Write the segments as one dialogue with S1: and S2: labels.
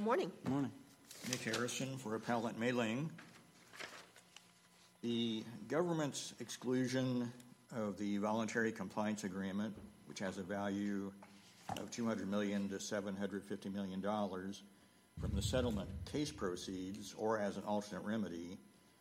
S1: morning.
S2: Good morning.
S3: Nick Harrison for Appellant Mei-Ling. The government's exclusion of the voluntary compliance agreement, which has a value of $200 million to $750 million from the settlement case proceeds or as an alternate remedy,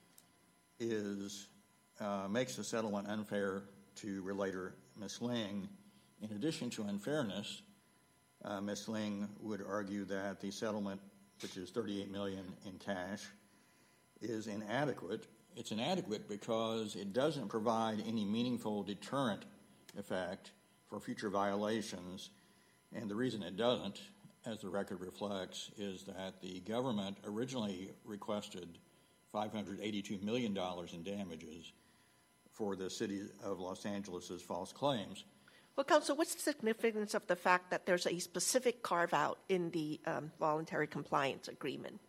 S3: makes the settlement unfair to relator Ms. Ling. In addition to unfairness, Ms. Ling would argue that the settlement, which is $38 million in cash, is inadequate. It's inadequate because it doesn't provide any meaningful deterrent effect for future violations. And the reason it doesn't, as the record reflects, is that the government originally requested $582 million in damages for the city of Los Angeles' false claims.
S1: Well, Counsel, what's the significance of the fact that there's a specific carve-out in the voluntary compliance agreement?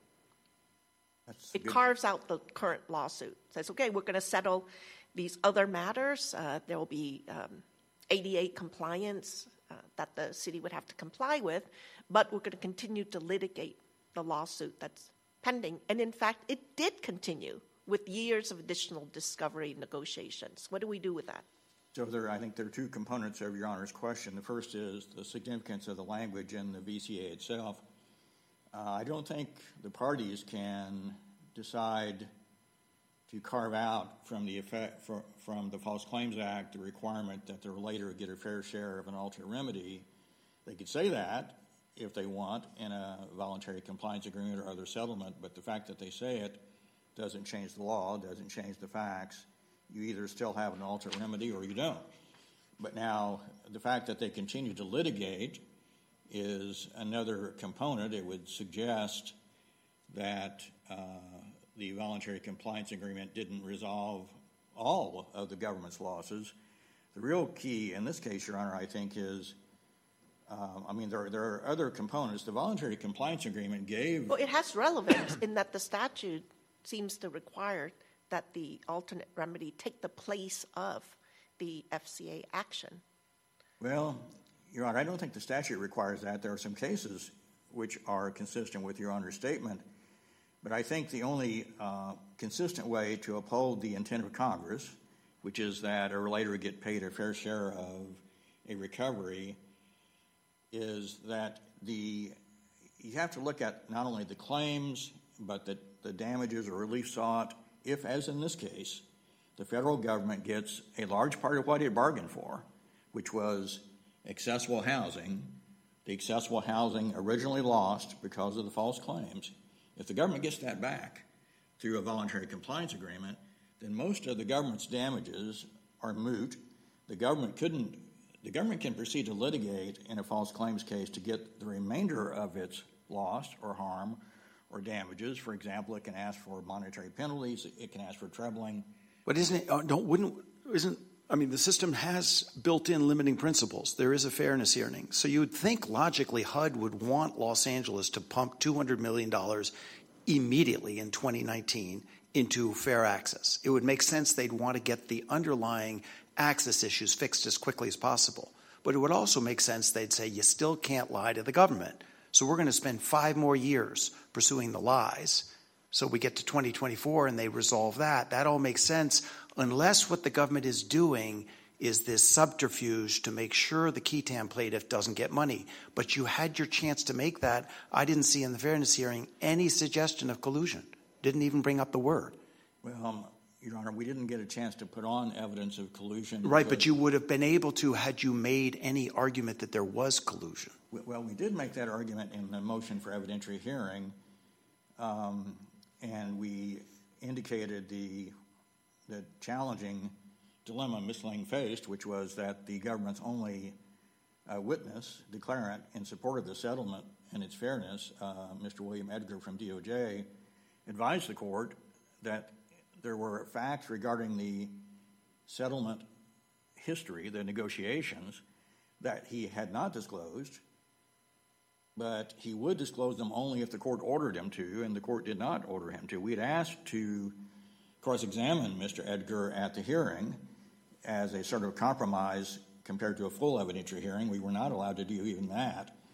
S1: It carves out the current lawsuit. It says, okay, we're going to settle these other matters. There will be ADA compliance that the city would have to comply with, but we're going to continue to litigate the lawsuit that's pending. And in fact, it did continue with years of additional discovery negotiations. What do we do with that?
S3: So I think there are two components of Your Honor's question. The first is the significance of the language in the VCA itself. I don't think the parties can decide to carve out from the False Claims Act the requirement that the relator get a fair share of an alternate remedy. They could say that if they want in a voluntary compliance agreement or other settlement, but the fact that they say it doesn't change the law, doesn't change the facts. You either still have an alternate remedy or you don't. But now the fact that they continue to litigate is another component. It would suggest that the voluntary compliance agreement didn't resolve all of the government's losses. The real key in this case, Your Honor, I think is, there are other components. The voluntary compliance agreement gave...
S1: Well, it has relevance in that the statute seems to require that the alternate remedy take the place of the FCA action.
S3: Well, Your Honor, I don't think the statute requires that. There are some cases which are consistent with Your Honor's statement, but I think the only consistent way to uphold the intent of Congress, which is that a relator get paid a fair share of a recovery, is that you have to look at not only the claims, but the damages or relief sought, if, as in this case, the federal government gets a large part of what it bargained for, which was accessible housing, the accessible housing originally lost because of the false claims. If the government gets that back through a voluntary compliance agreement, then most of the government's damages are moot. The government can proceed to litigate in a false claims case to get the remainder of its loss or harm or damages. For example, it can ask for monetary penalties. It can ask for trebling.
S2: But the system has built-in limiting principles. There is a fairness hearing. So you would think logically HUD would want Los Angeles to pump $200 million immediately in 2019 into fair access. It would make sense they'd want to get the underlying access issues fixed as quickly as possible. But it would also make sense they'd say you still can't lie to the government. So we're going to spend 5 more years pursuing the lies. So we get to 2024 and they resolve that. That all makes sense unless what the government is doing is this subterfuge to make sure the Ketam plaintiff doesn't get money. But you had your chance to make that. I didn't see in the fairness hearing any suggestion of collusion. Didn't even bring up the word.
S3: Well, Your Honor, we didn't get a chance to put on evidence of collusion.
S2: Right, but you would have been able to had you made any argument that there was collusion.
S3: Well, we did make that argument in the motion for evidentiary hearing, and we indicated the challenging dilemma Ms. Ling faced, which was that the government's only witness, declarant, in support of the settlement and its fairness, Mr. William Edgar from DOJ, advised the court that there were facts regarding the settlement history, the negotiations, that he had not disclosed, but he would disclose them only if the court ordered him to, and the court did not order him to. We had asked to cross-examine Mr. Edgar at the hearing as a sort of compromise compared to a full evidentiary hearing. We were not allowed to do even that.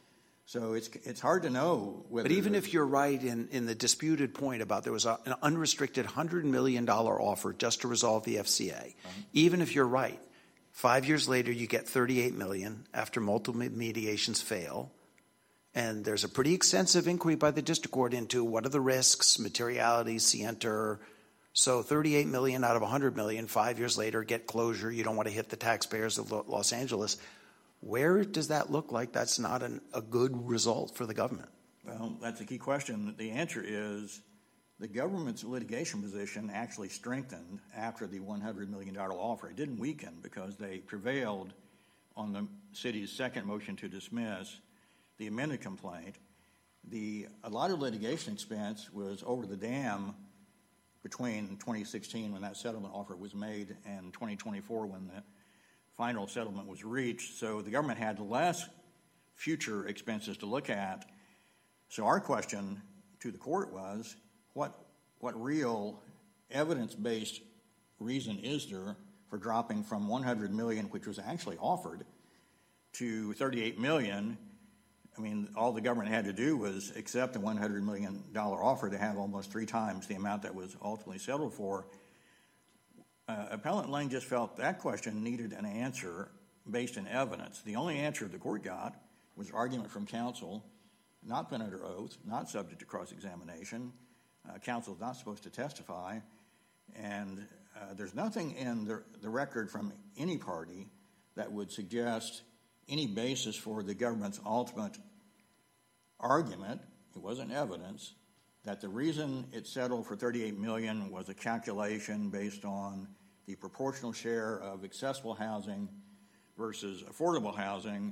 S3: So it's hard to know whether.
S2: But even if you're right in the disputed point about there was an unrestricted $100 million offer just to resolve the FCA, even if you're right, 5 years later you get $38 million after multiple mediations fail, and there's a pretty extensive inquiry by the district court into what are the risks, materiality, scienter. So $38 million out of $100 million, 5 years later, get closure. You don't want to hit the taxpayers of Los Angeles. Where does that look like that's not a good result for the government?
S3: Well, that's a key question. The answer is the government's litigation position actually strengthened after the $100 million offer. It didn't weaken because they prevailed on the city's second motion to dismiss the amended complaint. A lot of litigation expense was over the dam between 2016 when that settlement offer was made and 2024 when the final settlement was reached. So the government had less future expenses to look at. So our question to the court was, what real evidence-based reason is there for dropping from $100 million, which was actually offered, to $38 million? I mean, all the government had to do was accept a $100 million offer to have almost 3 times the amount that was ultimately settled for. Appellant Lang just felt that question needed an answer based in evidence. The only answer the court got was argument from counsel, not been under oath, not subject to cross-examination. Counsel is not supposed to testify. And there's nothing in the record from any party that would suggest any basis for the government's ultimate argument. It wasn't evidence that the reason it settled for $38 million was a calculation based on the proportional share of accessible housing versus affordable housing.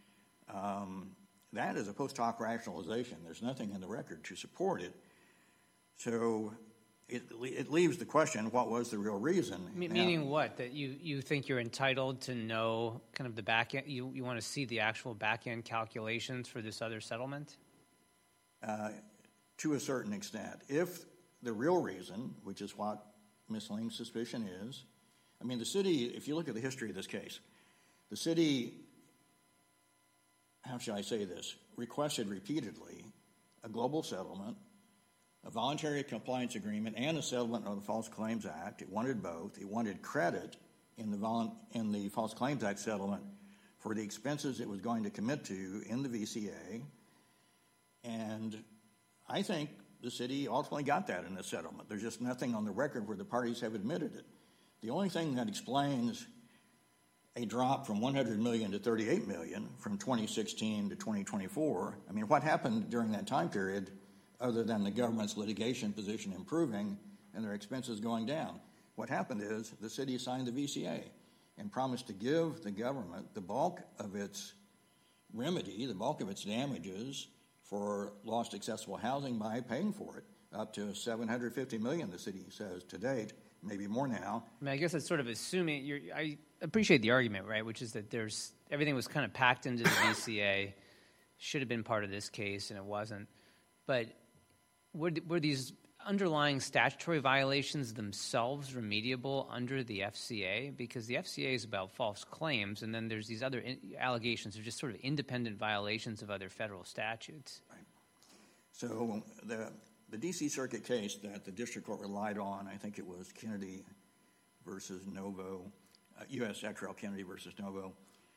S3: That is a post hoc rationalization. There's nothing in the record to support it. So it leaves the question, what was the real reason?
S4: Meaning what? That you think you're entitled to know kind of the back end, you want to see the actual back end calculations for this other settlement?
S3: To a certain extent. If the real reason, which is what Ms. Lang's suspicion is, I mean, the city, if you look at the history of this case, the city, how should I say this, requested repeatedly a global settlement, a voluntary compliance agreement, and a settlement of the False Claims Act. It wanted both. It wanted credit in the False Claims Act settlement for the expenses it was going to commit to in the VCA. And I think the city ultimately got that in the settlement. There's just nothing on the record where the parties have admitted it. The only thing that explains a drop from $100 million to $38 million from 2016 to 2024, I mean, what happened during that time period other than the government's litigation position improving and their expenses going down? What happened is the city signed the VCA and promised to give the government the bulk of its remedy, the bulk of its damages for lost accessible housing by paying for it, up to $750 million, the city says to date, maybe more now.
S4: I mean, I guess it's sort of assuming I appreciate the argument, right, which is that everything was kind of packed into the VCA, should have been part of this case, and it wasn't. But were these underlying statutory violations themselves remediable under the FCA? Because the FCA is about false claims, and then there's these other allegations of just sort of independent violations of other federal statutes.
S3: Right. So the D.C. Circuit case that the district court relied on, I think it was Kennedy versus Novo, U.S. Etrell Kennedy versus Novo,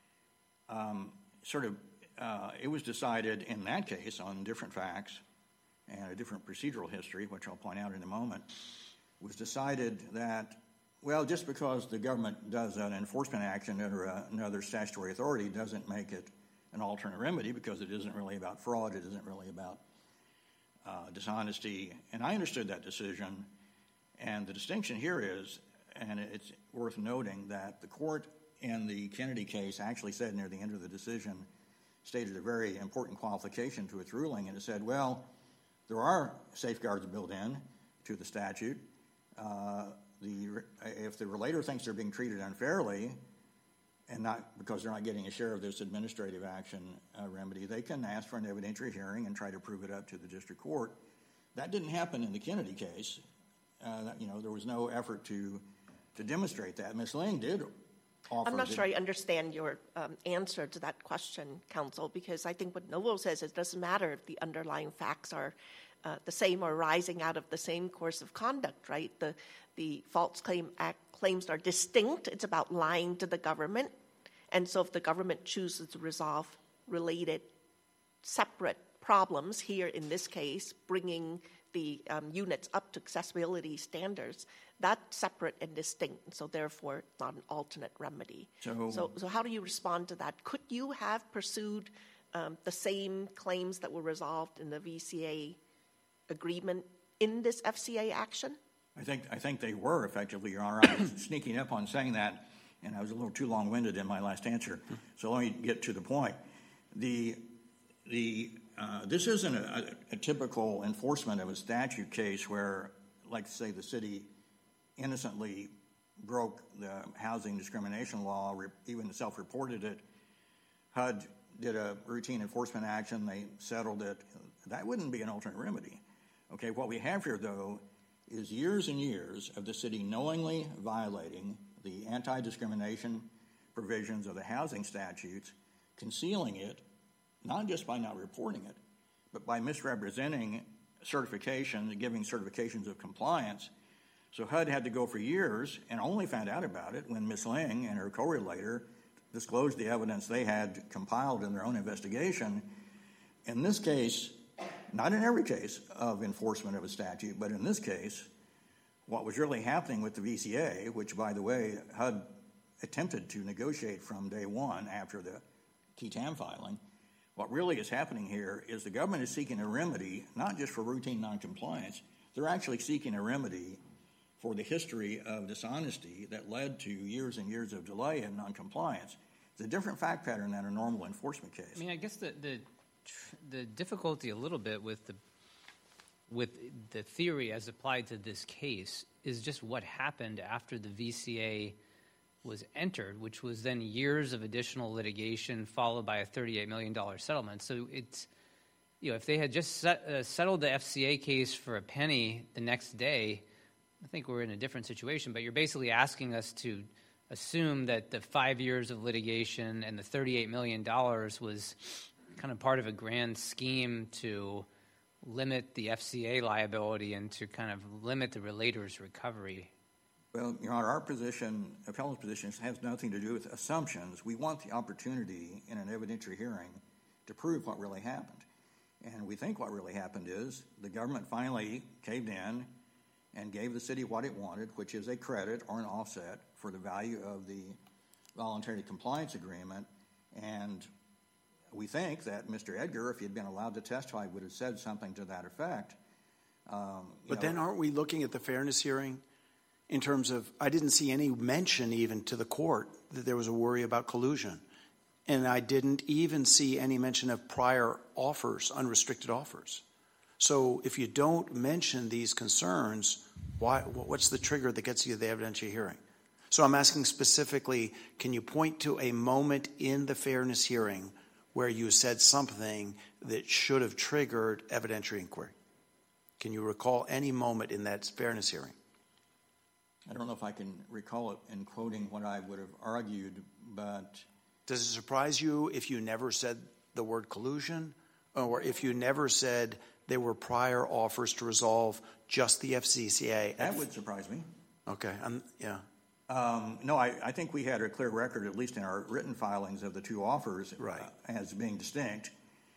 S3: it was decided in that case on different facts and a different procedural history, which I'll point out in a moment, was decided that, well, just because the government does an enforcement action under another statutory authority doesn't make it an alternate remedy, because it isn't really about fraud, it isn't really about dishonesty. And I understood that decision, and the distinction here is, and it's worth noting, that the court in the Kennedy case actually said near the end of the decision, stated a very important qualification to its ruling, and it said, well, there are safeguards built in to the statute. If the relator thinks they're being treated unfairly, and not because they're not getting a share of this administrative action remedy, they can ask for an evidentiary hearing and try to prove it up to the district court. That didn't happen in the Kennedy case. There was no effort to demonstrate that. Ms. Lang did offer.
S1: I'm not sure I understand your answer to that question, counsel, because I think what Novo says is it doesn't matter if the underlying facts are the same or arising out of the same course of conduct, right? The False Claim Act claims are distinct. It's about lying to the government. And so if the government chooses to resolve related separate problems, here in this case, bringing the units up to accessibility standards, that's separate and distinct, so therefore not an alternate remedy. So how do you respond to that? Could you have pursued the same claims that were resolved in the VCA agreement in this FCA action?
S3: I think they were effectively, Your Honor. I was sneaking up on saying that, and I was a little too long-winded in my last answer. So let me get to the point. This isn't a typical enforcement of a statute case where, like say, the city innocently broke the housing discrimination law, even self-reported it. HUD did a routine enforcement action. They settled it. That wouldn't be an alternate remedy. Okay, what we have here, though, is years and years of the city knowingly violating the anti-discrimination provisions of the housing statutes, concealing it, not just by not reporting it, but by misrepresenting certification and giving certifications of compliance. So HUD had to go for years and only found out about it when Ms. Ling and her co-relator disclosed the evidence they had compiled in their own investigation. In this case, not in every case of enforcement of a statute, but in this case, what was really happening with the VCA, which, by the way, HUD attempted to negotiate from day one after the key TAM filing, what really is happening here is the government is seeking a remedy, not just for routine noncompliance, they're actually seeking a remedy for the history of dishonesty that led to years and years of delay in noncompliance. It's a different fact pattern than a normal enforcement case.
S4: I mean, I guess the difficulty a little bit with the theory as applied to this case is just what happened after the VCA was entered, which was then years of additional litigation followed by a $38 million settlement. So it's, if they had just settled the FCA case for a penny the next day, I think we're in a different situation. But you're basically asking us to assume that the 5 years of litigation and the $38 million was kind of part of a grand scheme to limit the FCA liability and to kind of limit the relator's recovery.
S3: Well, Your Honor, our position, appellant's position, has nothing to do with assumptions. We want the opportunity in an evidentiary hearing to prove what really happened. And we think what really happened is the government finally caved in and gave the city what it wanted, which is a credit or an offset for the value of the voluntary compliance agreement. And we think that Mr. Edgar, if he had been allowed to testify, would have said something to that effect.
S2: But then aren't we looking at the fairness hearing in terms of, I didn't see any mention even to the court that there was a worry about collusion. And I didn't even see any mention of prior offers, unrestricted offers. So if you don't mention these concerns, what's the trigger that gets you to the evidentiary hearing? So I'm asking specifically, can you point to a moment in the fairness hearing where you said something that should have triggered evidentiary inquiry? Can you recall any moment in that fairness hearing?
S3: I don't know if I can recall it in quoting what I would have argued, but...
S2: Does it surprise you if you never said the word collusion, or if you never said there were prior offers to resolve just the FCCA?
S3: That would surprise me.
S2: Okay, yeah.
S3: No, I think we had a clear record, at least in our written filings, of the two offers as being distinct.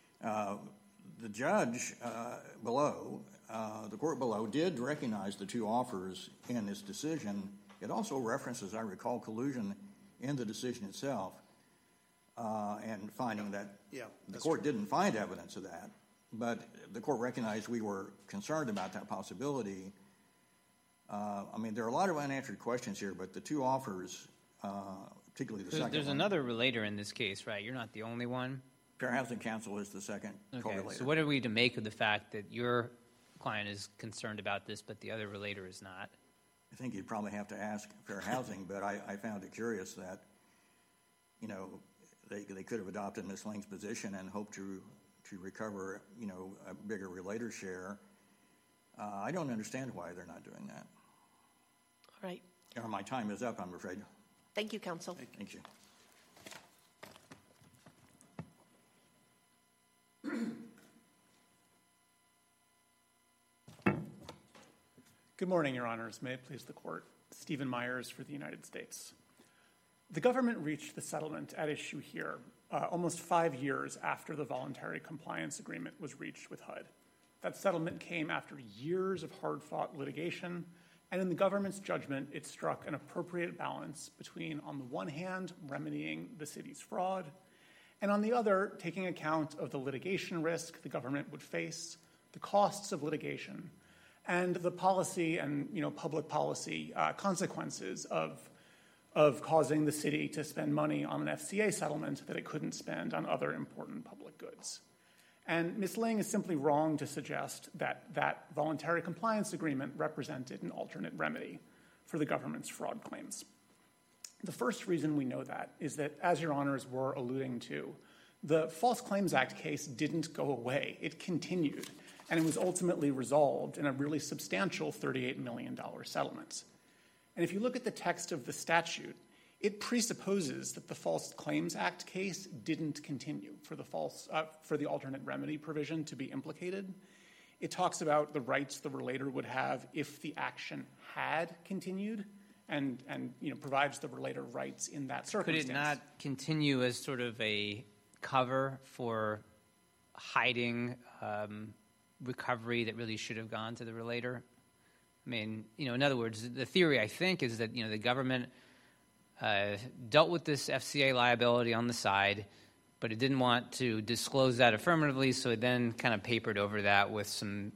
S3: The judge below, the court below, did recognize the two offers in this decision. It also references, I recall, collusion in the decision itself, and finding that the court didn't find evidence of that. But the court recognized we were concerned about that possibility. I mean, there are a lot of unanswered questions here, but the two offers, particularly the second one.
S4: There's another relator in this case, right? You're not the only one?
S3: Fair Housing Council is the second co-relator.
S4: So what are we to make of the fact that your client is concerned about this, but the other relator is not?
S3: I think you'd probably have to ask Fair Housing, but I found it curious that, they could have adopted Ms. Ling's position and hoped to recover, a bigger relator share. I don't understand why they're not doing that.
S1: All right.
S3: My time is up, I'm afraid.
S1: Thank you, counsel.
S3: Thank you.
S5: Good morning, Your Honors. May it please the Court. Stephen Myers for the United States. The government reached the settlement at issue here almost 5 years after the voluntary compliance agreement was reached with HUD. That settlement came after years of hard-fought litigation, and in the government's judgment, it struck an appropriate balance between, on the one hand, remedying the city's fraud, and on the other, taking account of the litigation risk the government would face, the costs of litigation, and the policy and public policy consequences of causing the city to spend money on an FCA settlement that it couldn't spend on other important public goods. And Ms. Ling is simply wrong to suggest that that voluntary compliance agreement represented an alternate remedy for the government's fraud claims. The first reason we know that is that, as Your Honors were alluding to, the False Claims Act case didn't go away. It continued, and it was ultimately resolved in a really substantial $38 million settlement. And if you look at the text of the statute, it presupposes that the False Claims Act case didn't continue for the alternate remedy provision to be implicated. It talks about the rights the relator would have if the action had continued, and provides the relator rights in that circumstance.
S4: Could it not continue as sort of a cover for hiding recovery that really should have gone to the relator? I mean, in other words, the theory, I think, is that, the government dealt with this FCA liability on the side, but it didn't want to disclose that affirmatively, so it then kind of papered over that with some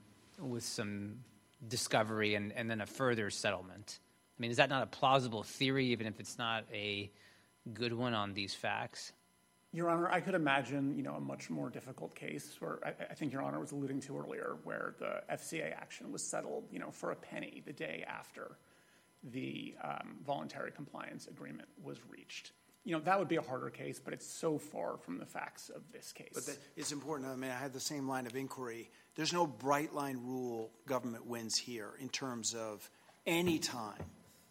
S4: discovery and then a further settlement. I mean, is that not a plausible theory, even if it's not a good one on these facts?
S5: Your Honor, I could imagine, a much more difficult case where I think Your Honor was alluding to earlier, where the FCA action was settled, for a penny the day after the voluntary compliance agreement was reached. That would be a harder case, but it's so far from the facts of this case.
S2: But it's important. I mean, I had the same line of inquiry. There's no bright line rule government wins here in terms of any time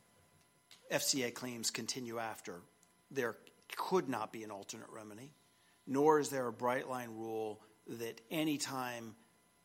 S2: FCA claims continue after, there could not be an alternate remedy, nor is there a bright line rule that any time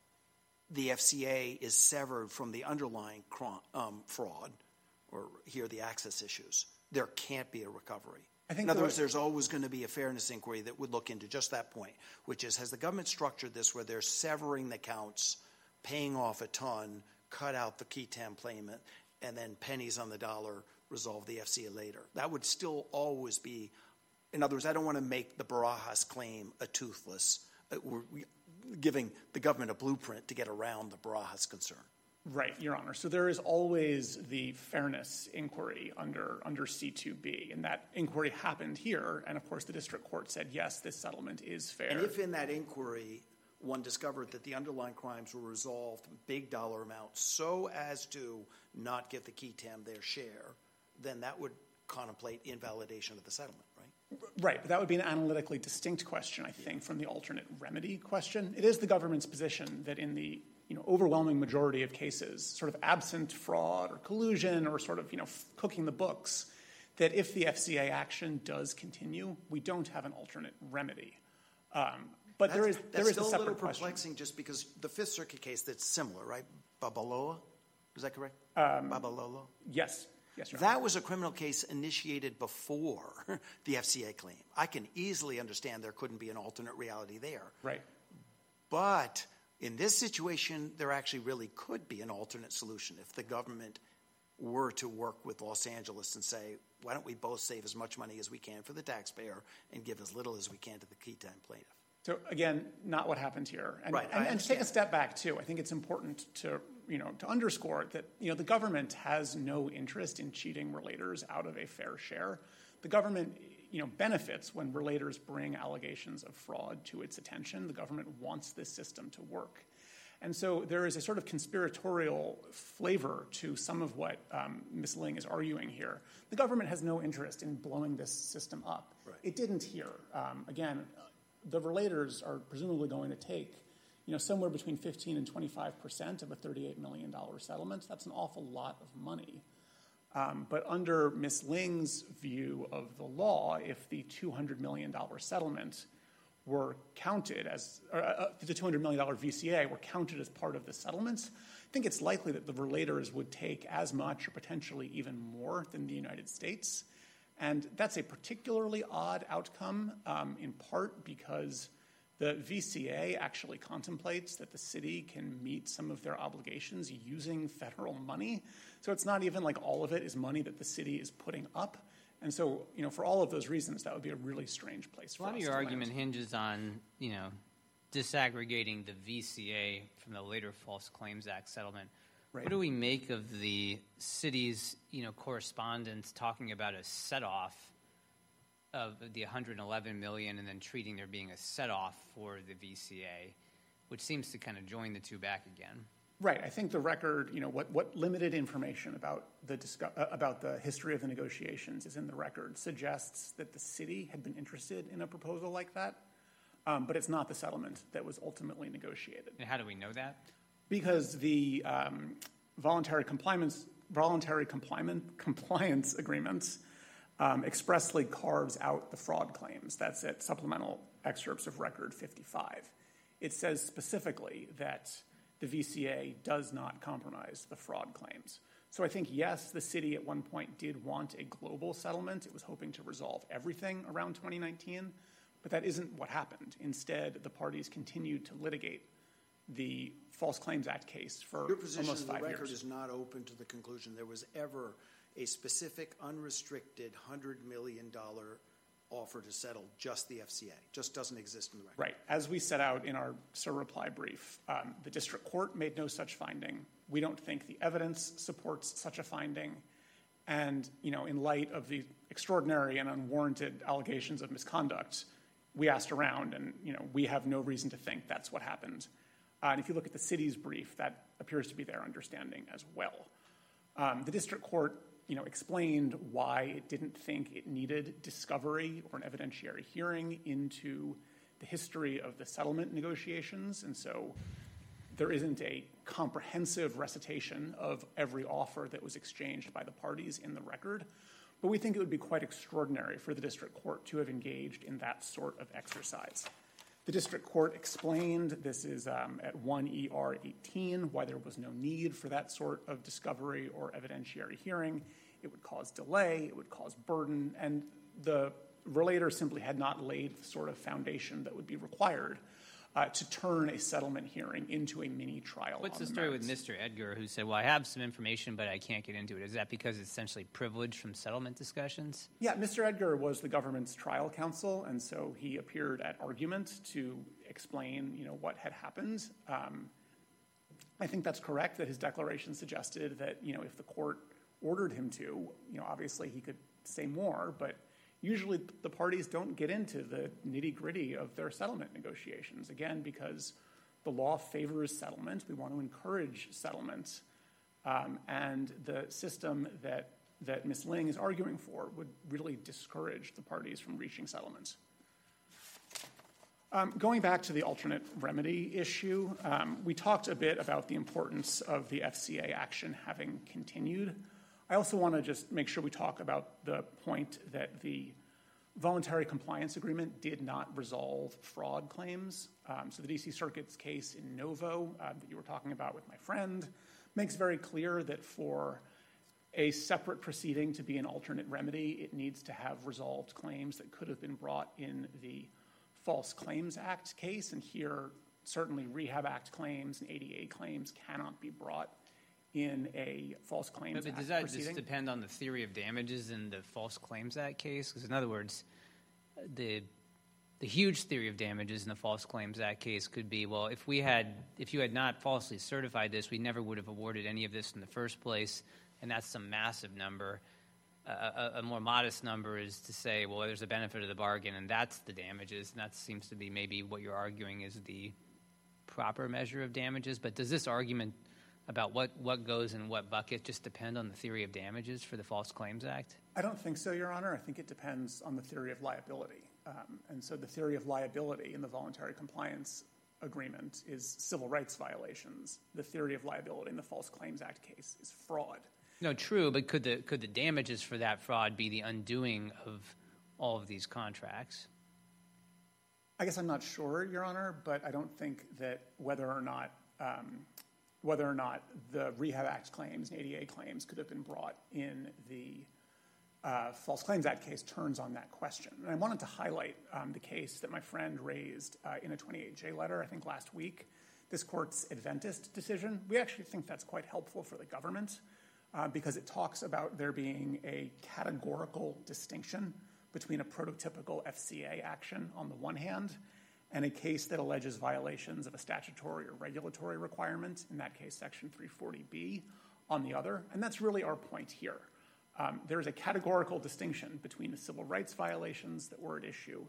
S2: the FCA is severed from the underlying fraud, or here the access issues, there can't be a recovery. In other words, there's always going to be a fairness inquiry that would look into just that point, which is, has the government structured this where they're severing the counts, paying off a ton, cut out the key TAM payment, and then pennies on the dollar resolve the FCA later? That would still always be. In other words, I don't want to make the Barajas claim a toothless. We're giving the government a blueprint to get around the Barajas concern.
S5: Right, Your Honor. So there is always the fairness inquiry under C2B, and that inquiry happened here. And, of course, the district court said, yes, this settlement is fair.
S2: And if in that inquiry one discovered that the underlying crimes were resolved big dollar amounts so as to not give the key TAM their share, then that would contemplate invalidation of the settlement, right?
S5: Right, but that would be an analytically distinct question, I think, from the alternate remedy question. It is the government's position that in the overwhelming majority of cases, sort of absent fraud or collusion or sort of cooking the books, that if the FCA action does continue, we don't have an alternate remedy. But there is a separate question.
S2: That's still a little perplexing, just because the Fifth Circuit case that's similar, right? Babalola, is that correct? Babalola?
S5: Yes. Yes, Your Honor.
S2: That was a criminal case initiated before the FCA claim. I can easily understand there couldn't be an alternate reality there.
S5: Right.
S2: But in this situation, there actually really could be an alternate solution if the government were to work with Los Angeles and say, why don't we both save as much money as we can for the taxpayer and give as little as we can to the key time plaintiff?
S5: So, again, not what happened here. And,
S2: right.
S5: And to take a step back, too, I think it's important to underscore that, the government has no interest in cheating relators out of a fair share. The government, benefits when relators bring allegations of fraud to its attention. The government wants this system to work. And so there is a sort of conspiratorial flavor to some of what Ms. Ling is arguing here. The government has no interest in blowing this system up.
S2: Right.
S5: It didn't here. Again, the relators are presumably going to take somewhere between 15 and 25% of a $38 million settlement. That's an awful lot of money. But under Ms. Ling's view of the law, if the $200 million settlement were counted as, the $200 million VCA were counted as part of the settlement, I think it's likely that the relators would take as much or potentially even more than the United States. And that's a particularly odd outcome, in part because the VCA actually contemplates that the city can meet some of their obligations using federal money. So it's not even like all of it is money that the city is putting up. And so, for all of those reasons, that would be a really strange place for us to land.
S4: A lot of your argument hinges on, disaggregating the VCA from the later False Claims Act settlement. Right. What do we make of the city's, correspondence talking about a set-off of the $111 million and then treating there being a set-off for the VCA, which seems to kind of join the two back again?
S5: Right. I think the record, what limited information about the history of the negotiations is in the record suggests that the city had been interested in a proposal like that, but it's not the settlement that was ultimately negotiated.
S4: And how do we know that?
S5: Because the voluntary compliance agreements expressly carves out the fraud claims. That's at supplemental excerpts of record 55. It says specifically that the VCA does not compromise the fraud claims. So I think, yes, the city at one point did want a global settlement. It was hoping to resolve everything around 2019, but that isn't what happened. Instead, the parties continued to litigate the False Claims Act case for almost 5 years. Your position,
S2: the record is not open to the conclusion there was ever a specific, unrestricted $100 million offer to settle just the FCA. Just doesn't exist in the record.
S5: Right. As we set out in our reply brief, the district court made no such finding. We don't think the evidence supports such a finding. And, in light of the extraordinary and unwarranted allegations of misconduct, we asked around and, we have no reason to think that's what happened. And if you look at the city's brief, that appears to be their understanding as well. The district court, explained why it didn't think it needed discovery or an evidentiary hearing into the history of the settlement negotiations. And so there isn't a comprehensive recitation of every offer that was exchanged by the parties in the record. But we think it would be quite extraordinary for the district court to have engaged in that sort of exercise. The district court explained, this is at 1 ER 18, why there was no need for that sort of discovery or evidentiary hearing. It would cause delay, it would cause burden, and the relator simply had not laid the sort of foundation that would be required to turn a settlement hearing into a mini trial.
S4: What's the story with Mr. Edgar, who said, well, I have some information, but I can't get into it? Is that because it's essentially privileged from settlement discussions?
S5: Yeah, Mr. Edgar was the government's trial counsel, and so he appeared at argument to explain, what had happened. I think that's correct, that his declaration suggested that, if the court ordered him to, obviously he could say more, but usually the parties don't get into the nitty-gritty of their settlement negotiations, again, because the law favors settlement. We want to encourage settlement, and the system that Ms. Ling is arguing for would really discourage the parties from reaching settlements. Going back to the alternate remedy issue, we talked a bit about the importance of the FCA action having continued. I also want to just make sure we talk about the point that the voluntary compliance agreement did not resolve fraud claims. So the D.C. Circuit's case in Novo that you were talking about with my friend makes very clear that for a separate proceeding to be an alternate remedy, it needs to have resolved claims that could have been brought in the False Claims Act case. And here, certainly Rehab Act claims and ADA claims cannot be brought in a False Claims Act
S4: proceeding. Does that just depend on the theory of damages in the False Claims Act case? Because in other words, the huge theory of damages in the False Claims Act case could be, well, if you had not falsely certified this, we never would have awarded any of this in the first place, and that's some massive number. A more modest number is to say, well, there's a benefit of the bargain, and that's the damages, and that seems to be maybe what you're arguing is the proper measure of damages. But does this argument about what goes in what bucket just depend on the theory of damages for the False Claims Act?
S5: I don't think so, Your Honor. I think it depends on the theory of liability. And so the theory of liability in the voluntary compliance agreement is civil rights violations. The theory of liability in the False Claims Act case is fraud.
S4: No, true, but could the damages for that fraud be the undoing of all of these contracts?
S5: I guess I'm not sure, Your Honor, but I don't think that whether or not the Rehab Act claims and ADA claims could have been brought in the False Claims Act case turns on that question. And I wanted to highlight the case that my friend raised in a 28J letter, I think last week, this court's Adventist decision. We actually think that's quite helpful for the government because it talks about there being a categorical distinction between a prototypical FCA action on the one hand and a case that alleges violations of a statutory or regulatory requirement, in that case Section 340B, on the other. And that's really our point here. There is a categorical distinction between the civil rights violations that were at issue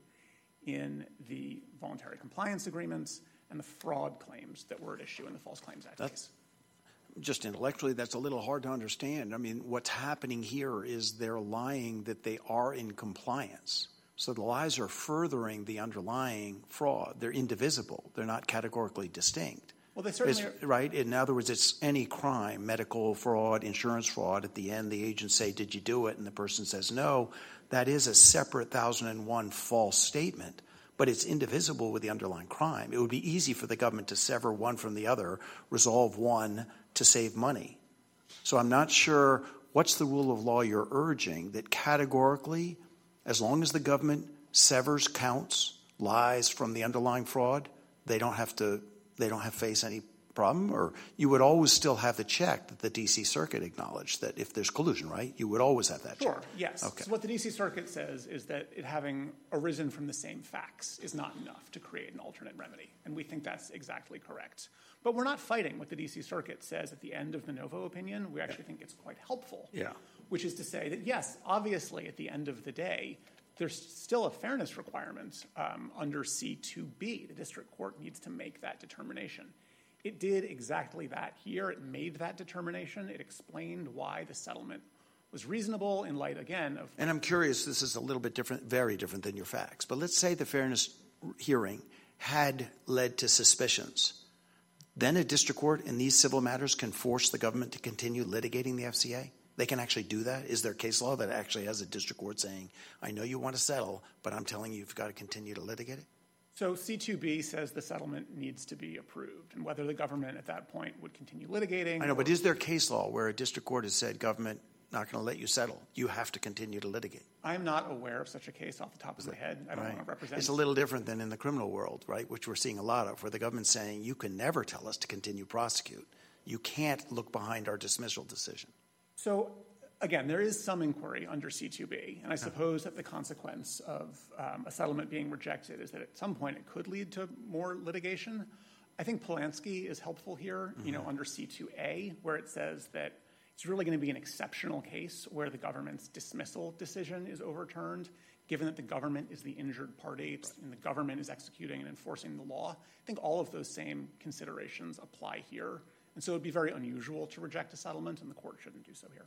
S5: in the voluntary compliance agreements and the fraud claims that were at issue in the False Claims Act case.
S2: Just intellectually, that's a little hard to understand. I mean, what's happening here is they're lying that they are in compliance. So the lies are furthering the underlying fraud. They're indivisible. They're not categorically distinct.
S5: Well, they certainly are.
S2: Right? In other words, it's any crime, medical fraud, insurance fraud. At the end, the agents say, did you do it? And the person says no. That is a separate 1001 false statement, but it's indivisible with the underlying crime. It would be easy for the government to sever one from the other, resolve one to save money. So I'm not sure what's the rule of law you're urging that categorically, as long as the government severs counts, lies from the underlying fraud, they don't have to face any problem? Or you would always still have the check that the D.C. Circuit acknowledged that if there's collusion, right, you would always have that check.
S5: Sure, yes.
S2: Okay.
S5: So what the D.C. Circuit says is that it having arisen from the same facts is not enough to create an alternate remedy, and we think that's exactly correct. But we're not fighting what the D.C. Circuit says at the end of the Novo opinion. We actually think it's quite helpful, which is to say that, yes, obviously at the end of the day, there's still a fairness requirement under C2B. The district court needs to make that determination. It did exactly that here. It made that determination. It explained why the settlement was reasonable in light, again, of...
S2: And I'm curious, this is a little bit different, very different than your facts. But let's say the fairness hearing had led to suspicions. Then a district court in these civil matters can force the government to continue litigating the FCA? They can actually do that? Is there case law that actually has a district court saying, I know you want to settle, but I'm telling you you've got to continue to litigate it?
S5: So C2B says the settlement needs to be approved, and whether the government at that point would continue litigating...
S2: I know, but is there case law where a district court has said, government, not going to let you settle. You have to continue to litigate?
S5: I'm not aware of such a case off the top of my head. I don't want to represent...
S2: It's a little different than in the criminal world, right, which we're seeing a lot of, where the government's saying, you can never tell us to continue prosecute. You can't look behind our dismissal decision.
S5: So... Again, there is some inquiry under C2B, and I suppose that the consequence of a settlement being rejected is that at some point it could lead to more litigation. I think Polanski is helpful here, under C2A, where it says that it's really going to be an exceptional case where the government's dismissal decision is overturned, given that the government is the injured party and the government is executing and enforcing the law. I think all of those same considerations apply here, and so it would be very unusual to reject a settlement, and the court shouldn't do so here.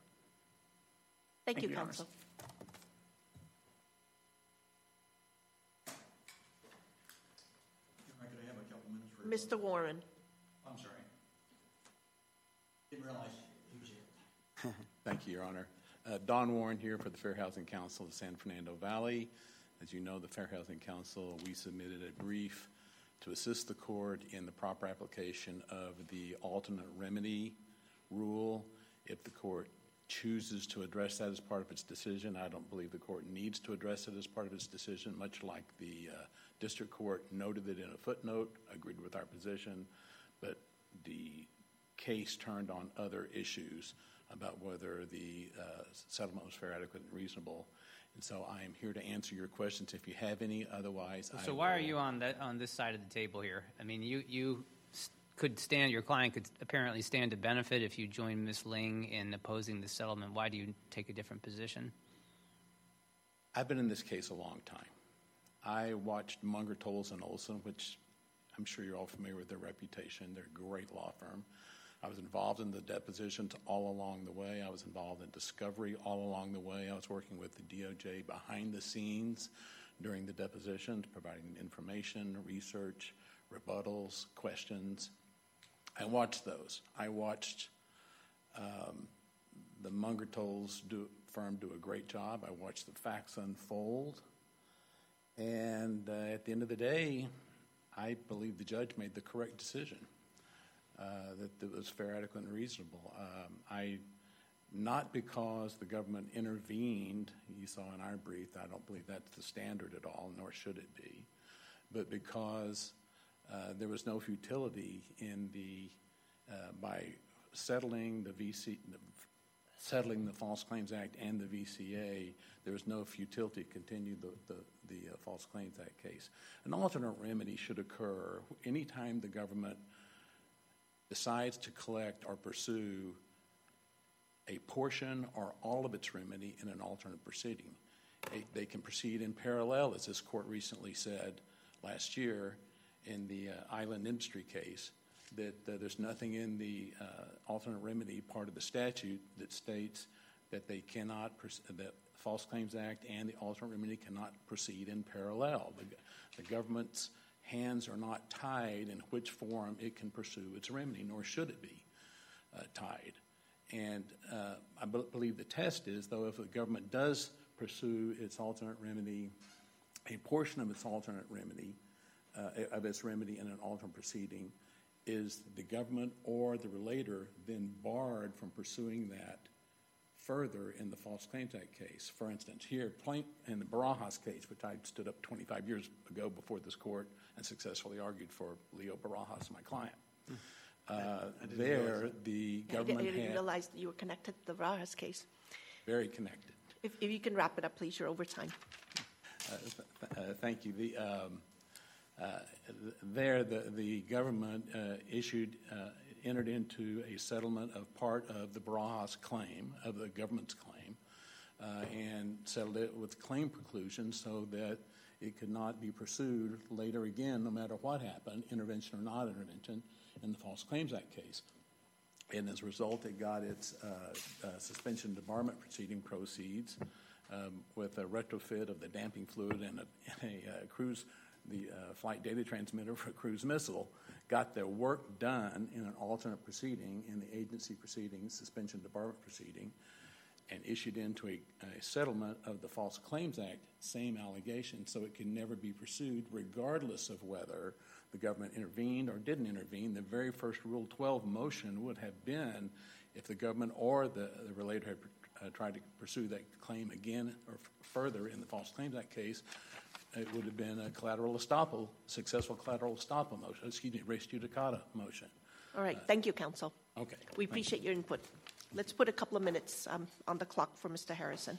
S1: Thank you, counsel.
S3: Could I have a couple minutes for
S1: Mr. Warren.
S3: I'm sorry. Didn't realize he was here.
S6: Thank you, Your Honor. Don Warren here for the Fair Housing Council of San Fernando Valley. As you know, the Fair Housing Council, we submitted a brief to assist the court in the proper application of the alternate remedy rule. If the court chooses to address that as part of its decision, I don't believe the court needs to address it as part of its decision, much like the district court noted it in a footnote, agreed with our position, but the case turned on other issues about whether the settlement was fair, adequate, and reasonable. And so I am here to answer your questions if you have any. Otherwise,
S4: so why are you on this side of the table here? I mean, you could stand, your client could apparently stand to benefit if you join Ms. Ling in opposing the settlement. Why do you take a different position?
S6: I've been in this case a long time. I watched Munger, Tolles & Olson, which I'm sure you're all familiar with their reputation. They're a great law firm. I was involved in the depositions all along the way. I was involved in discovery all along the way. I was working with the DOJ behind the scenes during the depositions, providing information, research, rebuttals, questions. I watched those. I watched The Munger-Tolles firm do a great job. I watched the facts unfold. And at the end of the day, I believe the judge made the correct decision, that it was fair, adequate, and reasonable. Not because the government intervened, you saw in our brief, I don't believe that's the standard at all, nor should it be, but because there was no futility in by settling the False Claims Act and the VCA, there was no futility to continue the False Claims Act case. An alternate remedy should occur anytime the government decides to collect or pursue a portion or all of its remedy in an alternate proceeding. They can proceed in parallel, as this court recently said last year in the Island Industry case, that there's nothing in the alternate remedy part of the statute that states that they cannot, that False Claims Act and the alternate remedy cannot proceed in parallel. The government's hands are not tied in which form it can pursue its remedy, nor should it be tied. And I believe the test is, though, if the government does pursue its alternate remedy, a portion of its alternate remedy, in an alternate proceeding, is the government or the relator then barred from pursuing that further in the False Claims Act case. For instance, here in the Barajas case, which I stood up 25 years ago before this court and successfully argued for Leo Barajas, my client. The government
S1: I didn't realize that you were connected to the Barajas case.
S6: Very connected.
S1: If you can wrap it up, please, you're over time.
S6: Thank you. The government entered into a settlement of part of the Barajas claim, of the government's claim, and settled it with claim preclusion so that it could not be pursued later again, no matter what happened, intervention or not intervention, in the False Claims Act case. And as a result, it got its suspension debarment proceeding proceeds with a retrofit of the damping fluid and a cruise, the flight data transmitter for a cruise missile, got their work done in an alternate proceeding, in the agency proceeding, suspension debarment proceeding, and issued into a settlement of the False Claims Act, same allegation, so it can never be pursued regardless of whether the government intervened or didn't intervene. The very first Rule 12 motion would have been if the government or the relator had tried to pursue that claim again or further in the False Claims Act case, it would have been a successful collateral estoppel motion, res judicata motion.
S1: All right. Thank you, counsel.
S6: Okay.
S1: We appreciate your input. Let's put a couple of minutes on the clock for Mr. Harrison.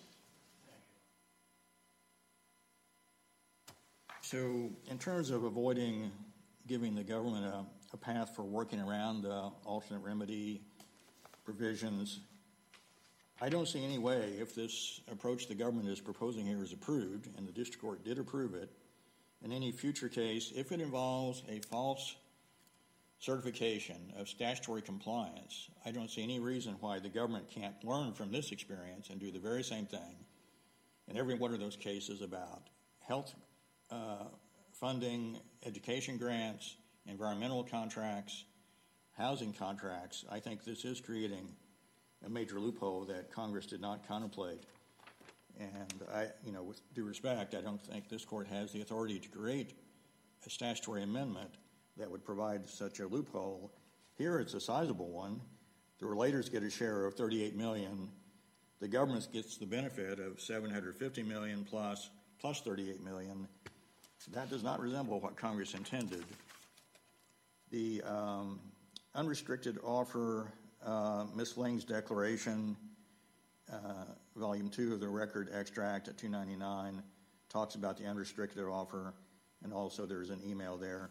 S3: So in terms of avoiding giving the government a path for working around the alternate remedy provisions, I don't see any way, if this approach the government is proposing here is approved, and the district court did approve it, in any future case, if it involves a false certification of statutory compliance, I don't see any reason why the government can't learn from this experience and do the very same thing in every one of those cases about health funding, education grants, environmental contracts, housing contracts. I think this is creating a major loophole that Congress did not contemplate. And with due respect, I don't think this court has the authority to create a statutory amendment that would provide such a loophole. Here it's a sizable one. The relators get a share of $38 million. The government gets the benefit of $750 million plus $38 million. That does not resemble what Congress intended. The unrestricted offer, Ms. Ling's declaration, Volume 2 of the record extract at 299, talks about the unrestricted offer, and also there's an email there,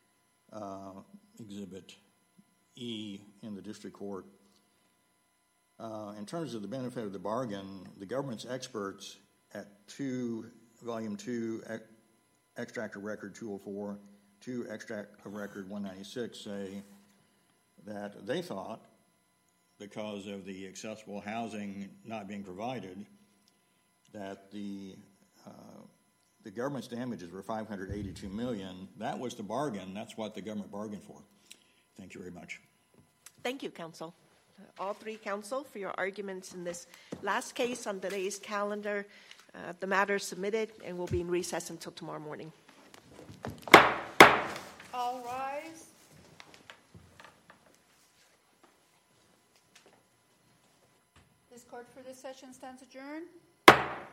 S3: Exhibit E in the district court. In terms of the benefit of the bargain, the government's experts at Volume 2, Extract of Record 204, 2 Extract of Record 196 say that they thought, because of the accessible housing not being provided, that the government's damages were $582 million. That was the bargain. That's what the government bargained for. Thank you very much.
S1: Thank you, counsel. all three counsel for your arguments in this last case on today's calendar. The matter is submitted and will be in recess until tomorrow morning.
S7: All rise. This court for this session stands adjourned.